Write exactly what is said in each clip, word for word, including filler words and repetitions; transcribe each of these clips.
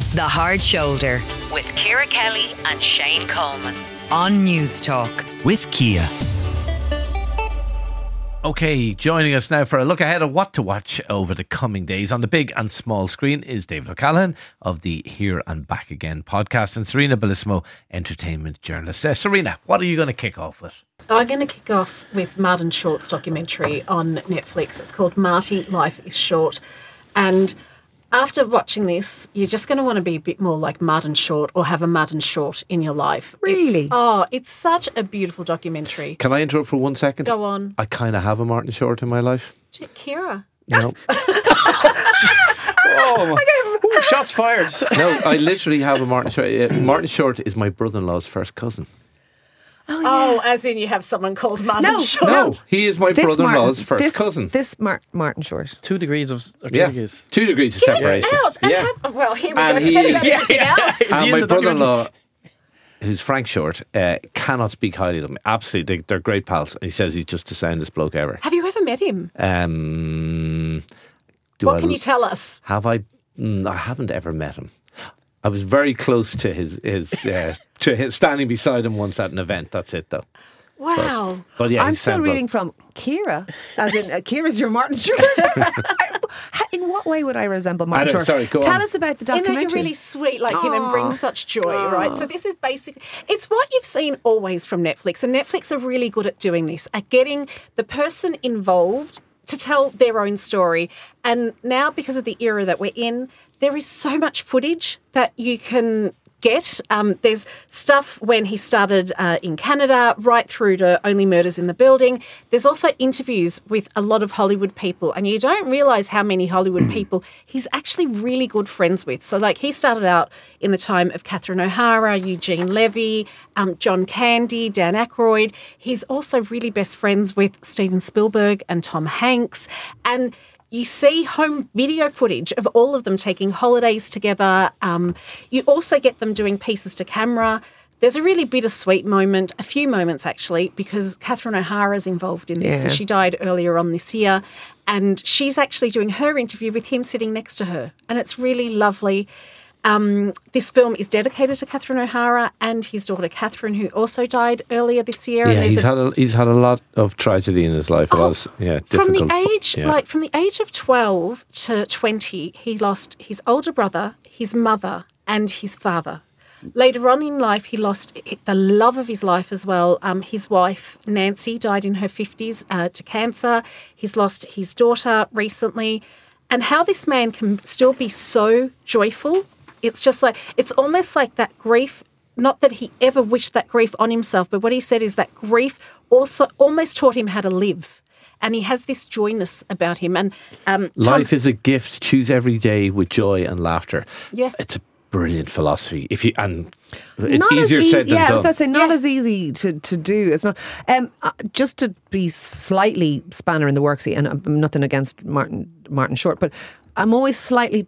The Hard Shoulder with Ciara Kelly and Shane Coleman on News Talk. With Kia. Okay, joining us now for a look ahead of what to watch over the coming days on the big and small screen is David O'Callaghan of the Here and Back Again podcast and Serena Bellissimo, entertainment journalist. Uh, Serena, what are you going to kick off with? I'm going to kick off with Martin Short's documentary on Netflix. It's called Marty, Life is Short. And after watching this, you're just going to want to be a bit more like Martin Short or have a Martin Short in your life. Really? It's, oh, it's such a beautiful documentary. Can I interrupt for one second? Go on. I kind of have a Martin Short in my life. Ciara. No. Oh, ooh, shots fired. No, I literally have a Martin Short. Uh, Martin Short is my brother-in-law's first cousin. Oh, yeah. Oh, as in you have someone called Martin No, Short? No, he is my This brother-in-law's Martin- first this, cousin. This Mar- Martin Short. Two degrees of or two Yeah, degrees. two degrees of Get separation. out and yeah. have... Well, here we And go. he Forget is- about everything else. Is he And in my the documentary? brother-in-law, who's Frank Short, uh, cannot speak highly of him. Absolutely, they, they're great pals. And he says he's just the soundest bloke ever. Have you ever met him? Um, do What I, can you tell us? Have I? Mm, I haven't ever met him. I was very close to his his uh, to him, standing beside him once at an event. That's it, though. Wow. But, but yeah, I'm he's still sound reading bloke. from Ciara, as in uh, Ciara's your Martin Short. In what way would I resemble Martin I know, Short? sorry, go Tell on. us about the You know, documentary. you're really sweet like him and Aw. bring such joy, right? So this is basically, it's what you've seen always from Netflix. And Netflix are really good at doing this, at getting the person involved to tell their own story. And now, because of the era that we're in, there is so much footage that you can get. Um, there's stuff when he started uh, in Canada, right through to Only Murders in the Building. There's also interviews with a lot of Hollywood people, and you don't realise how many Hollywood people he's actually really good friends with. So, like, he started out in the time of Catherine O'Hara, Eugene Levy, um, John Candy, Dan Aykroyd. He's also really best friends with Steven Spielberg and Tom Hanks. And you see home video footage of all of them taking holidays together. Um, you also get them doing pieces to camera. There's a really bittersweet moment, a few moments actually, because Catherine O'Hara's involved in this, Yeah. and she died earlier on this year. And she's actually doing her interview with him sitting next to her. And it's really lovely. Um, this film is dedicated to Catherine O'Hara and his daughter Catherine, who also died earlier this year. Yeah, and there's he's a- had a, he's had a lot of tragedy in his life. It Oh, was yeah from difficult. the age yeah. like from the age of twelve to twenty, he lost his older brother, his mother, and his father. Later on in life, he lost the love of his life as well. Um, his wife, Nancy, died in her fifties uh, to cancer. He's lost his daughter recently. And how this man can still be so joyful, it's just like, it's almost like that grief, not that he ever wished that grief on himself, but what he said is that grief also almost taught him how to live. And he has this joyness about him. And um, Tom- Life is a gift. Choose every day with joy and laughter. Yeah. It's a brilliant philosophy. If you and it's Not as easier ea- said than yeah, I done. was about to say, not Yeah. as easy to, to do. It's not. Um, uh, just to be slightly spanner in the works, and I'm nothing against Martin Martin Short, but I'm always slightly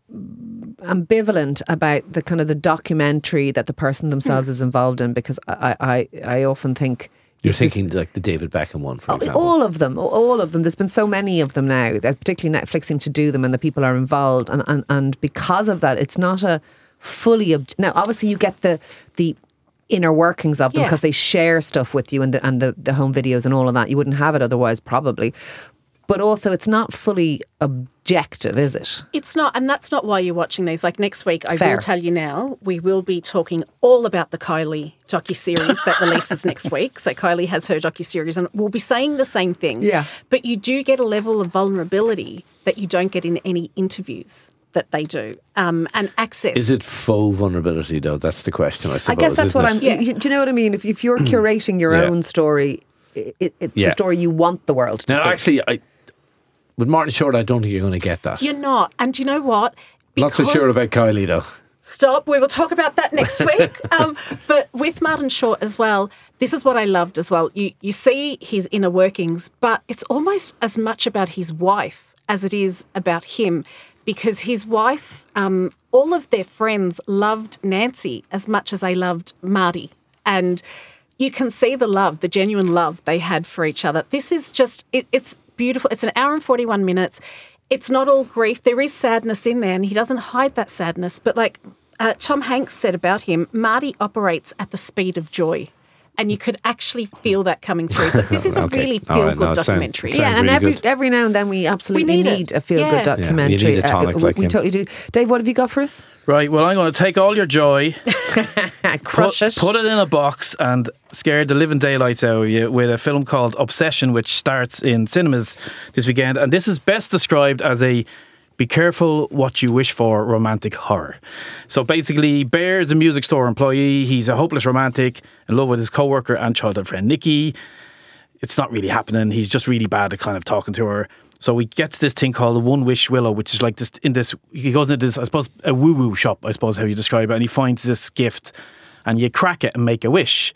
ambivalent about the kind of the documentary that the person themselves is involved in, because I I, I often think. You're is this- thinking like the David Beckham one, for Oh, example. all of them, all of them. There's been so many of them now, that particularly Netflix seem to do them, and the people are involved, and and, and because of that, it's not a fully ob- now. Obviously, you get the the inner workings of them Yeah. because they share stuff with you, and the and the, the home videos and all of that. You wouldn't have it otherwise, probably. But also, it's not fully objective, is it? It's not, and that's not why you're watching these. Like next week, I Fair. will tell you now, we will be talking all about the Kylie docuseries that releases next week. So Kylie has her docuseries, and we'll be saying the same thing. Yeah. But you do get a level of vulnerability that you don't get in any interviews that they do, um, and access. Is it faux vulnerability though? That's the question, I suppose. I guess that's isn't what it? I'm. Yeah. You, do you know what I mean? If if you're curating your Yeah. own story, it, it's Yeah. the story you want the world to Now, see. actually, I, with Martin Short, I don't think you're going to get that. You're not, and do you know what? Not so Because- sure about Kylie though. Stop. We will talk about that next week. Um, but with Martin Short as well, this is what I loved as well. You you see his inner workings, but it's almost as much about his wife as it is about him, because his wife, um, all of their friends loved Nancy as much as they loved Marty. And you can see the love, the genuine love they had for each other. This is just, it, it's beautiful. It's an hour and forty-one minutes. it's not all grief. There is sadness in there, and he doesn't hide that sadness. But like uh, Tom Hanks said about him, Marty operates at the speed of joy. And you could actually feel that coming through. So this is a Okay. really All right, feel-good no, it sound- documentary. sounds Yeah, and really every good. every now and then we absolutely We need need, it. a feel-good Yeah. documentary. Yeah, you need a tonic Uh, like we him. totally do. Dave, what have you got for us? Right, well, I'm going to take all your joy, Crush put, it. put it in a box and scare the living daylights out of you with a film called Obsession, which starts in cinemas this weekend. And this is best described as a be careful what you wish for romantic horror. So basically, Bear's a music store employee. He's a hopeless romantic in love with his co-worker and childhood friend Nikki. It's not really happening. He's just really bad at kind of talking to her. So he gets this thing called the One Wish Willow, which is like this in this, he goes into this, I suppose, a woo-woo shop, I suppose how you describe it. And he finds this gift and you crack it and make a wish.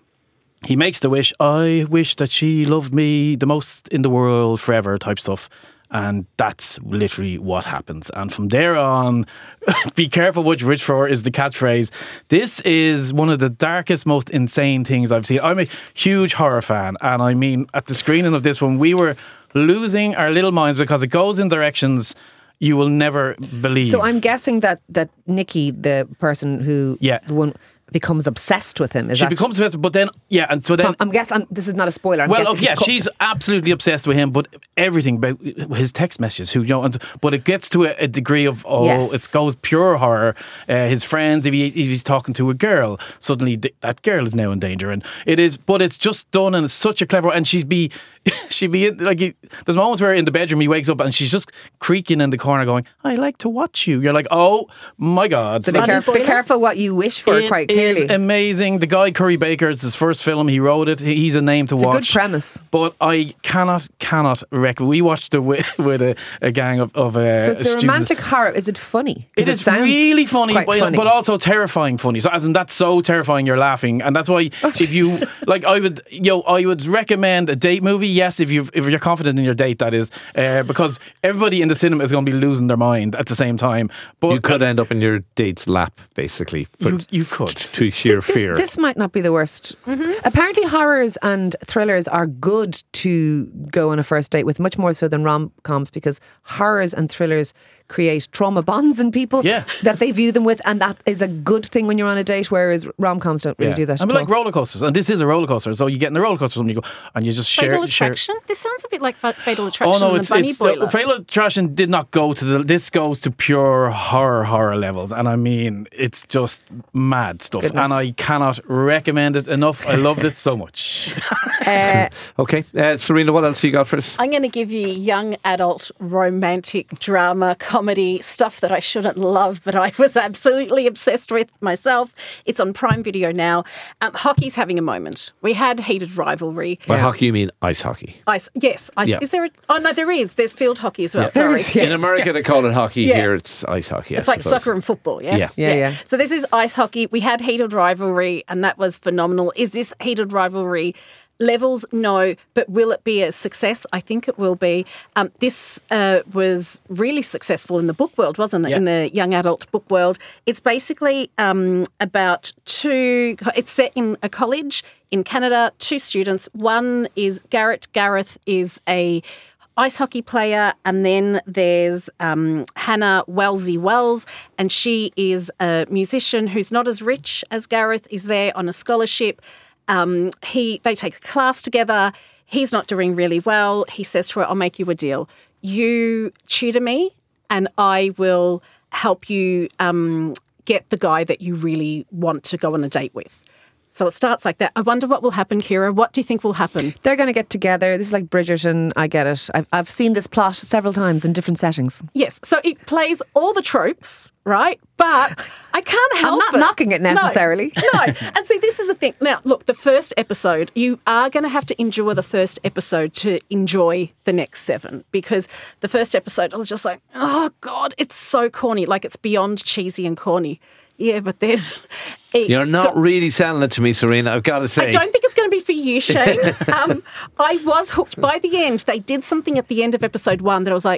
He makes the wish, I wish that she loved me the most in the world forever type stuff. And that's literally what happens. And from there on, be careful what you wish for is the catchphrase. This is one of the darkest, most insane things I've seen. I'm a huge horror fan. And I mean, at the screening of this one, we were losing our little minds because it goes in directions you will never believe. So I'm guessing that that Nikki, the person who, Yeah. the one becomes obsessed with him. Is She that, becomes obsessed, but then, yeah, and so then... I'm, I'm guessing, I'm, this is not a spoiler. I'm Well, guessing oh, yeah, it's co- she's absolutely obsessed with him, but everything about his text messages, who you know, and, but it gets to a, a degree of oh, Yes. it goes pure horror. Uh, his friends, if, he, if he's talking to a girl, suddenly th- that girl is now in danger, and it is. But it's just done in such a clever, and she'd be, she'd be in, like, he, there's moments where in the bedroom he wakes up and she's just creaking in the corner, going, "I like to watch you." You're like, oh my god! So be, Money caref- be boiler? careful what you wish for, It quite is clearly. amazing. The guy Curry Baker, it's his first film. He wrote it. He's a name to It's a watch. good premise. But I cannot, cannot recommend. We watched it with, with a, a gang of, of uh, So it's a students. romantic horror. Is it funny? 'Cause It is sounds really funny, quite but, funny. but also terrifying funny. So, as in, that's so terrifying, you're laughing, and that's why Oh, if you like, I would, yo, I would recommend a date movie. Yes, if you if you're confident in your date, that is, uh, because everybody in the cinema is going to be losing their mind at the same time. But You could end up in your date's lap, basically. you, but you could. to sheer this, fear. This might not be the worst. Mm-hmm. Apparently, horrors and thrillers are good to go on a first date with, much more so than rom-coms, because horrors and thrillers create trauma bonds in people Yeah. that they view them with, and that is a good thing when you're on a date, whereas rom-coms don't really Yeah. do that. I mean, at like all. roller coasters, and this is a roller coaster. So you get in the roller coaster and you go, and you just share. Fatal share. Attraction? This sounds a bit like Fa- Fatal Attraction Oh no, and it's the Bunny it's Boiler. the, Fatal Attraction did not go to the. This goes to pure horror horror levels, and I mean it's just mad stuff, Goodness. and I cannot recommend it enough. I loved it so much. Uh, Okay, uh, Serena, what else you got for us? I'm going to give you young adult romantic drama comedy stuff that I shouldn't love, but I was absolutely obsessed with myself. It's on Prime Video now. Um, hockey's having a moment. We had heated rivalry. By Yeah. hockey, you mean ice hockey. Ice, yes, ice. Yeah. Is there? A, oh no, there is. There's field hockey as well. Yeah. Sorry, There is, yeah. In America, they call it hockey. Yeah. Here, it's ice hockey. I It's like suppose. soccer and football, yeah? Yeah. Yeah, yeah. So this is ice hockey. We had heated rivalry, and that was phenomenal. Is this heated rivalry levels? No. But will it be a success? I think it will be. Um, this uh, was really successful in the book world, wasn't it? Yeah. In the young adult book world. It's basically um, about two... It's set in a college in Canada, two students. One is Garrett. Gareth is a... ice hockey player, and then there's um, Hannah Wellesley Wells, and she is a musician who's not as rich as Gareth, is there on a scholarship. Um, he they take a class together. He's not doing really well. He says to her, "I'll make you a deal. You tutor me, and I will help you um, get the guy that you really want to go on a date with." So it starts like that. I wonder what will happen, Kira. What do you think will happen? they're going to get together. This is like Bridgerton. I get it. I've, I've seen this plot several times in different settings. Yes, so it plays all the tropes, right? But I can't help not it. knocking it necessarily. No, no. And see, this is the thing. Now, look, the first episode, you are going to have to endure the first episode to enjoy the next seven, because the first episode, I was just like, oh, God, it's so corny. Like, it's beyond cheesy and corny. Yeah, but then... it You're not got- really selling it to me, Serena, I've got to say. I don't think it's going to be for you, Shane. um, I was hooked by the end. They did something at the end of episode one that I was like,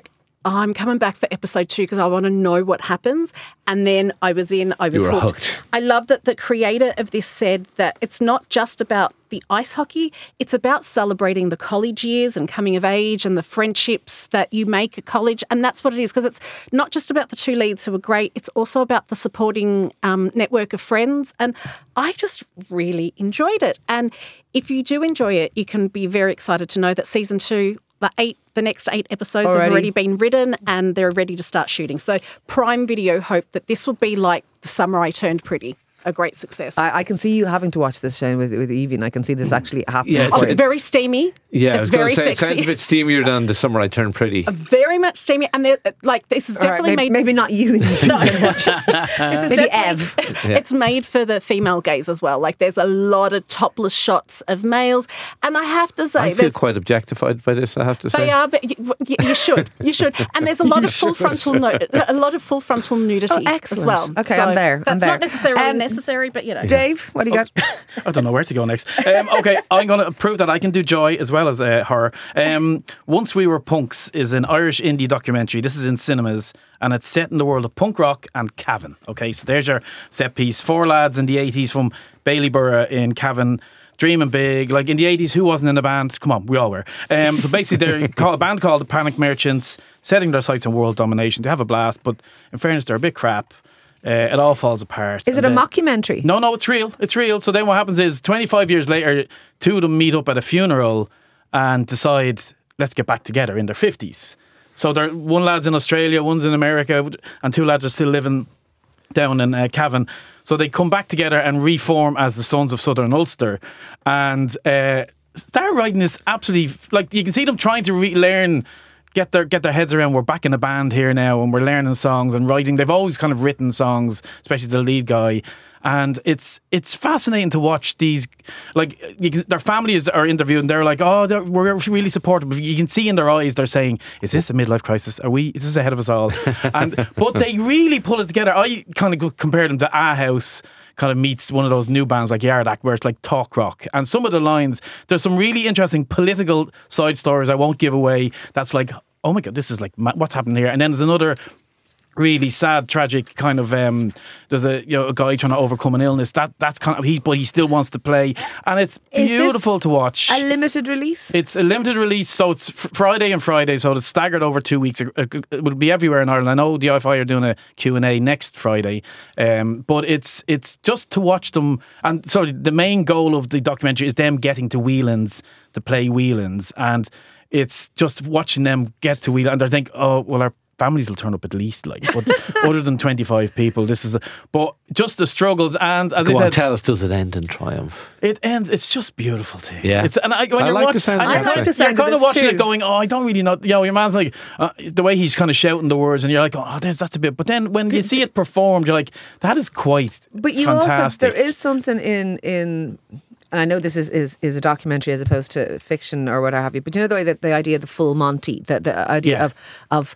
oh, I'm coming back for episode two because I want to know what happens. And then I was in, I was You were hooked. hooked. I love that the creator of this said that it's not just about the ice hockey, it's about celebrating the college years and coming of age and the friendships that you make at college. And that's what it is, because it's not just about the two leads who are great, it's also about the supporting um, network of friends. And I just really enjoyed it. And if you do enjoy it, you can be very excited to know that season two, the eight, the next eight episodes Already. have already been written and they're ready to start shooting. So Prime Video hope that this will be like The Summer I Turned Pretty, a great success. I, I can see you having to watch this, Shane, with with Evie, and I can see this actually happening. Yeah, oh, for it's you. very steamy. Yeah, I it's was going very to say, it sexy. sounds a bit steamier than The Summer I Turned Pretty. Very much steamy, and they're, like this is All right, definitely maybe, made. maybe not you. No, this is Maybe definitely, It's made for the female gaze as well. Like there's a lot of topless shots of males, and I have to say, I feel there's- quite objectified by this, I have to say. they are, but you, you, you should, you should. And there's a lot of full frontal, no, a lot of full frontal nudity Oh, as excellent. well. Okay, So I'm there, I'm That's there. not necessarily Um, necessary, but you know. Dave, what do you got? I don't know where to go next. Um, okay, I'm going to prove that I can do joy as well as uh, horror. Um, Once We Were Punks is an Irish indie documentary. This is in cinemas and it's set in the world of punk rock and Cavan. Okay, so there's your set piece. Four lads in the eighties from Baileyborough in Cavan, dreaming big. Like in the eighties, who wasn't in a band? Come on, we all were. Um, so basically, they're called, a band called the Panic Merchants, setting their sights on world domination. They have a blast, but in fairness, they're a bit crap. Uh, it all falls apart. Is it And a then- mockumentary? No, no, it's real. It's real. So then what happens is twenty-five years later, two of them meet up at a funeral and decide, let's get back together in their fifties. So they're, one lad's in Australia, one's in America, and two lads are still living down in uh, Cavan. So they come back together and reform as the Sons of Southern Ulster. And uh, start writing this absolutely, like you can see them trying to relearn, get their get their heads around, we're back in a band here now and we're learning songs and writing. They've always kind of written songs, especially the lead guy. And it's it's fascinating to watch these, like you can, their families are interviewed and they're like, oh, they're, we're really supportive. But you can see in their eyes they're saying, is this a midlife crisis? Are we? Is this ahead of us all? And but they really pull it together. I kind of compare them to A House. Kind of meets one of those new bands like Yard Act where it's like talk rock. And some of the lines, there's some really interesting political side stories I won't give away. That's like, oh my God, this is like, what's happening here? And then there's another really sad, tragic kind of. Um, there's a you know a guy trying to overcome an illness. That that's kind of he, but he still wants to play, and it's Is this beautiful to watch. A limited release? It's a limited release, so it's fr- Friday and Friday, so it's staggered over two weeks. It it will be everywhere in Ireland. I know the I F I are doing a Q and A next Friday, um, but it's it's just to watch them. And so the main goal of the documentary is them getting to Whelan's to play Whelan's, and it's just watching them get to Whelan, and they think, oh well, our families will turn up at least, like, but other than twenty-five people, this is, a, but just the struggles. And as Go I on, said, tell us, does it end in triumph? it ends. It's just beautiful to Yeah. It's and I, when I you're like watch- the sound and of you're that, kind- actually. I like the sound You're of kind of this watching too. it, going, "Oh, I don't really know." You know, your man's like uh, the way he's kind of shouting the words, and you're like, "Oh, there's that's a bit." But then when you see it performed, you're like, "That is quite But you fantastic." also, there is something in in, and I know this is, is, is a documentary as opposed to fiction or what have you. But you know the way that the idea of the full Monty, the the idea Yeah. of of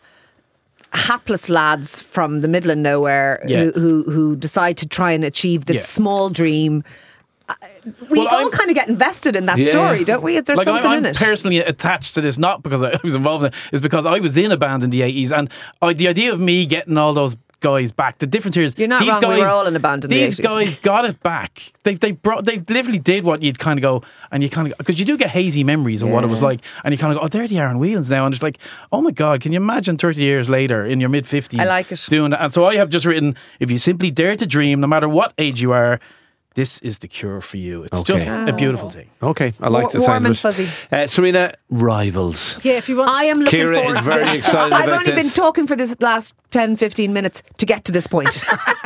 hapless lads from the middle of nowhere Yeah. who, who who decide to try and achieve this Yeah. small dream. Uh, We Well, all I'm- kind of get invested in that Yeah. story, don't we? There's like something I'm, in I'm it. personally attached to this, not because I was involved in it, is because I was in a band in the eighties, and I, the idea of me getting all those guys back. The difference here is You're not these wrong, guys. we were all in a band in the these eighties. guys got it back. They they brought they literally did what you'd kind of go and you kind of because you do get hazy memories of what it was Yeah. like, and you kind of go, oh, there they are in Whelan's now, and it's like, oh my God, can you imagine thirty years later in your mid fifties? I like it. Doing that, and so I have just written, if you simply dare to dream, no matter what age you are. This is the cure for you. It's Okay. just a beautiful thing. Okay, I like Wa- the warm sound and of it. fuzzy. Uh, Serena, Rivals. Yeah, if you want. I am looking Ciara forward is to very this. excited I've about only been this. talking for this last ten, fifteen minutes to get to this point.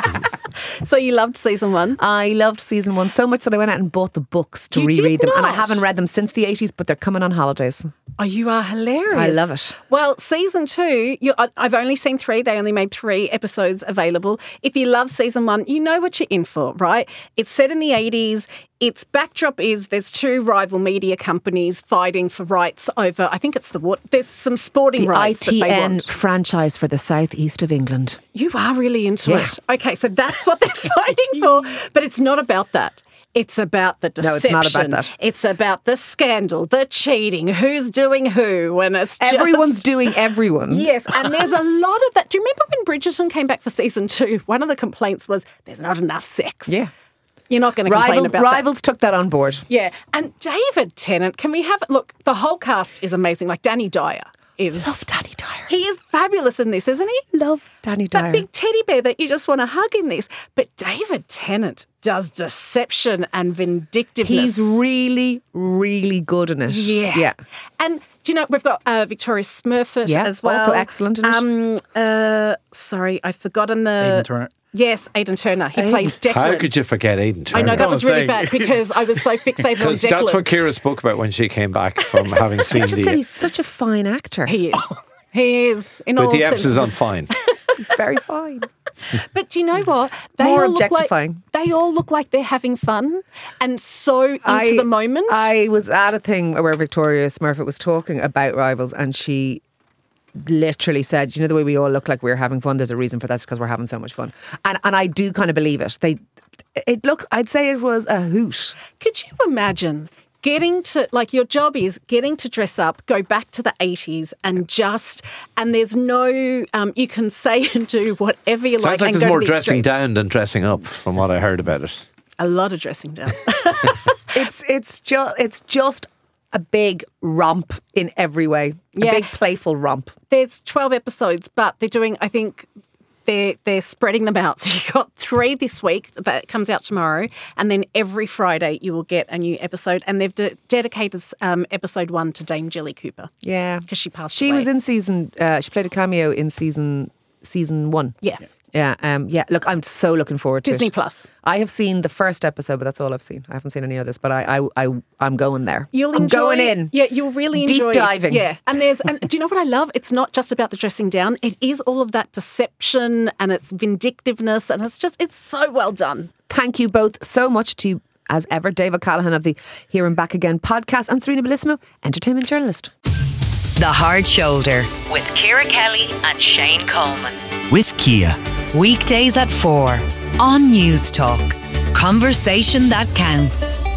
So you loved season one. I loved season one so much that I went out and bought the books to You did reread them. And I not? haven't read them since the eighties, but they're coming on holidays. Oh, you are hilarious. I love it. Well, season two, you, I- I've only seen three. They only made three episodes available. If you love season one, you know what you're in for, right? It's set in the eighties. Its backdrop is there's two rival media companies fighting for rights over, I think it's the what? There's some sporting The rights that they I T N want. franchise for the southeast of England. You are really into Yeah. it. Okay, so that's what they're fighting for. But it's not about that. It's about the No, deception. it's not about that. It's about the scandal, the cheating, who's doing who, and it's just... Everyone's doing everyone. Yes, and there's a lot of that. Do you remember when Bridgerton came back for season two? One of the complaints was there's not enough sex. Yeah. You're not going to complain Rivals, about Rivals took that on board. that. Yeah, and David Tennant, can we have... Look, the whole cast is amazing. Like Danny Dyer is... Love Danny Dyer. He is fabulous in this, isn't he? Love Danny Dyer. That big teddy bear that you just want to hug in this. But David Tennant does deception and vindictiveness. He's really, really good in it. Yeah. Yeah. And do you know, we've got uh, Victoria Smurfit Yeah, as well. also excellent in it. Um, uh, sorry, I've forgotten the... Aidan Turner. Yes, Aidan Turner. He plays Declan. How could you forget Aidan I Turner? know, that was really say. bad because I was so fixated on Because Declan. that's what Ciara spoke about when she came back from having seen I just the... said he's such a fine actor. He is. He is. In But all the emphasis senses. on fine. He's very fine. But do you know what? They More all look like objectifying. they all look like they're having fun and so into I- the moment. I was at a thing where Victoria Smurfit was talking about Rivals, and she literally said, you know, the way we all look like we're having fun, there's a reason for that, because we're having so much fun. And and I do kind of believe it. They it looks I'd say it was a hoot. Could you imagine getting to, like, your job is getting to dress up, go back to the eighties and just, and there's no, um, you can say and do whatever you Sounds like. like and there's go more to the dressing extremes. down than dressing up, from what I heard about it. A lot of dressing down. It's it's just it's just a big romp in every way. Yeah. A big playful romp. There's twelve episodes, but they're doing, I think, they're, they're spreading them out. So you've got three this week that comes out tomorrow, and then every Friday you will get a new episode. And they've de- dedicated um, episode one to Dame Jilly Cooper. Yeah. Because she passed She away. was in season uh, she played a cameo in season season one. Yeah. Yeah, um, yeah. Look, I'm so looking forward to Disney it. Plus. I have seen the first episode, but that's all I've seen. I haven't seen any others, but I, I, I I'm going there. You'll I'm enjoy going in. Yeah, you'll really Deep enjoy diving. Yeah, and there's and do you know what I love? It's not just about the dressing down. It is all of that deception and its vindictiveness, and it's just it's so well done. Thank you both so much to, as ever, Dave O'Callaghan of the Here and Back Again podcast, and Serena Bellissimo, entertainment journalist. The Hard Shoulder with Ciara Kelly and Shane Coleman. With Kia. Weekdays at four on News Talk. Conversation that counts.